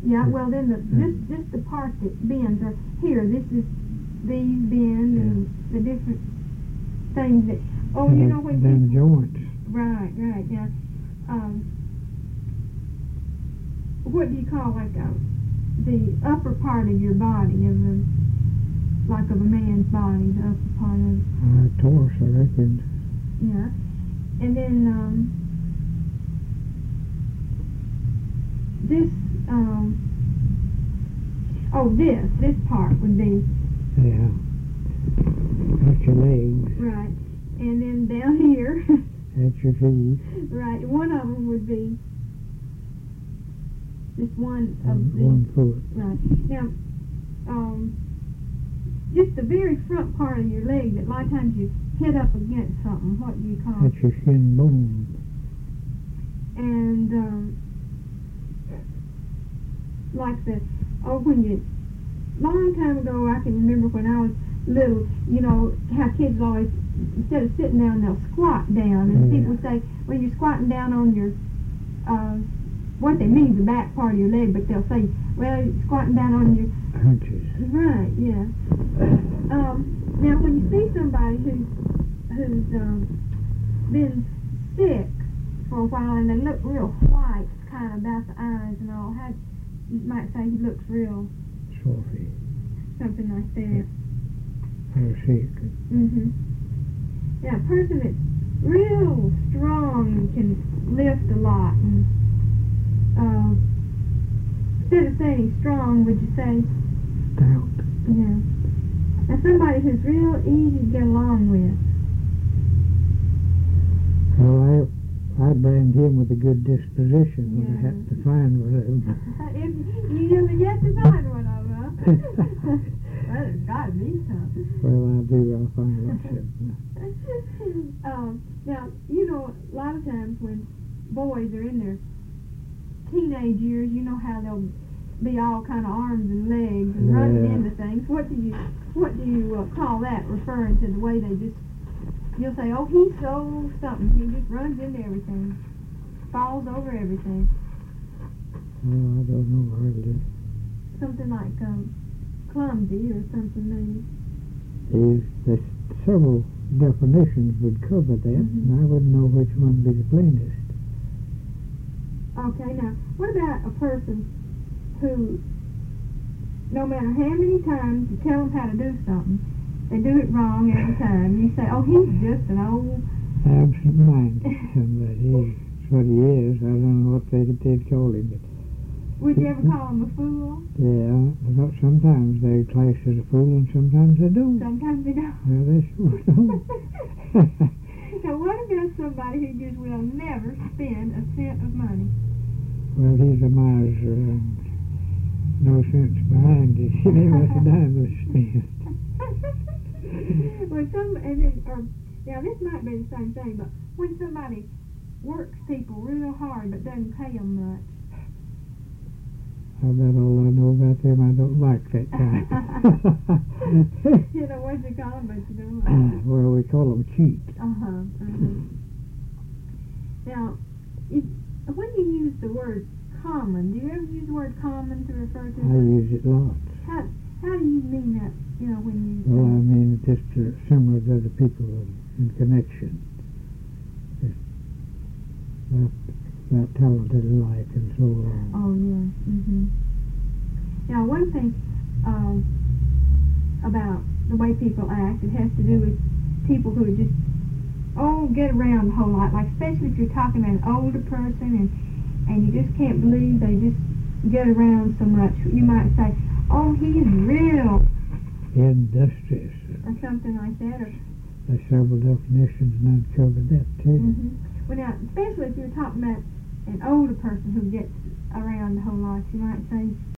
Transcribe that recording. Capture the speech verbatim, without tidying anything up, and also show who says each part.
Speaker 1: Yeah, well then the just just the part that bends are here. This is these bend and the different things that. Oh,
Speaker 2: and
Speaker 1: you
Speaker 2: the,
Speaker 1: know when
Speaker 2: them
Speaker 1: people,
Speaker 2: joints.
Speaker 1: right, right, yeah. Um, what do you call like a, the upper part of your body of the like of a man's body, the upper part of
Speaker 2: Uh, torso, I reckon.
Speaker 1: yeah, and then um, this um, oh this this part would be
Speaker 2: Yeah. That's your legs.
Speaker 1: right, and then down here.
Speaker 2: That's your feet.
Speaker 1: Right, one of them would be just one of
Speaker 2: One,
Speaker 1: the
Speaker 2: one foot.
Speaker 1: right now. Um, just the very front part of your leg that a lot of times you hit up against something. What do you call it?
Speaker 2: That's your shin bone.
Speaker 1: And um, like the oh, when you long time ago, I can remember when I was little. You know how kids always, instead of sitting down, they'll squat down, and
Speaker 2: Yeah.
Speaker 1: people say, well, you're squatting down on your, uh, what they mean, the back part of your leg, but they'll say, well, you're squatting down on your,
Speaker 2: Hunches.
Speaker 1: right, yeah. Um, now, when you see somebody who's, who's um, been sick for a while, and they look real white, kind of about the eyes and all, how, you might say he looks real,
Speaker 2: Sophie.
Speaker 1: something like that.
Speaker 2: Or sick.
Speaker 1: Mm-hmm. Yeah, a person that's real strong and can lift a lot. And, uh, instead of saying he's strong, would you say?
Speaker 2: Stout.
Speaker 1: Yeah. Now somebody who's real easy to get along with.
Speaker 2: Well, I, I brand him with a good disposition when
Speaker 1: Yeah.
Speaker 2: I have to find one of them.
Speaker 1: If you never yet to find one of them, huh? Well, there's got to be something.
Speaker 2: Well, I do. I'll find lots of them.
Speaker 1: um, now, you know, a lot of times when boys are in their teenage years, you know how they'll be all kind of arms and legs and running
Speaker 2: Yeah.
Speaker 1: into things. What do you, what do you uh, call that? Referring to the way they just, you'll say, oh, he's so something. He just runs into everything, falls over everything.
Speaker 2: Oh, I don't know hardly.
Speaker 1: Something like um, clumsy or something maybe.
Speaker 2: There's, there's several definitions would cover that,
Speaker 1: Mm-hmm.
Speaker 2: and I wouldn't know which one would be the plainest.
Speaker 1: Okay, now, what about a person who, no matter how many times you tell them how to do something, they do it wrong every time. You say, oh, he's just an old...
Speaker 2: Absent-minded somebody. That's what he is. I don't know what they did call him, but
Speaker 1: Would you ever call him a fool?
Speaker 2: yeah, but sometimes they class as a fool and sometimes they don't.
Speaker 1: Sometimes they don't.
Speaker 2: Well, they sure don't.
Speaker 1: Now, what about somebody who just will never spend a cent of money?
Speaker 2: Well, he's a miser and no sense behind it. He never has a dime to spend.
Speaker 1: When some, and then, or, now this might be the same thing, but when somebody works people real hard but doesn't pay them much.
Speaker 2: About all I know about them, I don't like that kind.
Speaker 1: You know what you call them, but you don't like it.
Speaker 2: Well, we call them cheap.
Speaker 1: Uh-huh, uh-huh. Now, if, when you use the word common, do you ever use the word common to refer to
Speaker 2: I
Speaker 1: it?
Speaker 2: use it lots.
Speaker 1: How, how do you mean that, you know, when you...
Speaker 2: Well, I mean, just uh, similar to other people in connection. Just about, about talented alike and so on.
Speaker 1: Oh, yeah. Mm-hmm. Now, one thing um, about the way people act, it has to do with people who just, oh, get around a whole lot. Like, especially if you're talking about an older person and, and you just can't believe they just get around so much. You might say, oh, he's real.
Speaker 2: Industrious.
Speaker 1: Or something like that. Or,
Speaker 2: There's several definitions and I've covered that too.
Speaker 1: mm-hmm. Well, now, especially if you're talking about an older person who gets around a whole lot, you might say,